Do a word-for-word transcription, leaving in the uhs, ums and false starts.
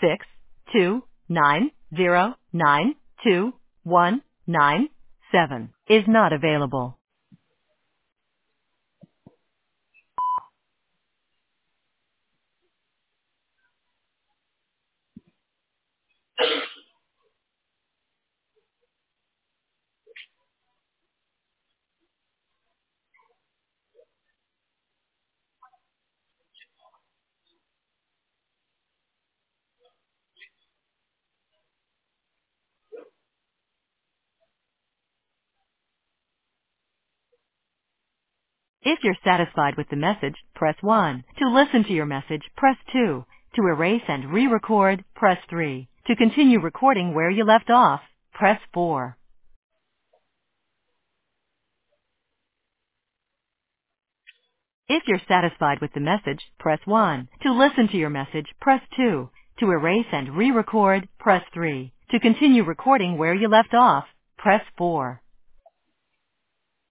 six two nine zero nine two one nine seven is not available. If you're satisfied with the message, press one. To listen to your message, press two. To erase and re-record, press three. To continue recording where you left off, press four. If you're satisfied with the message, press one. To listen to your message, press two. To erase and re-record, press three. To continue recording where you left off, press four.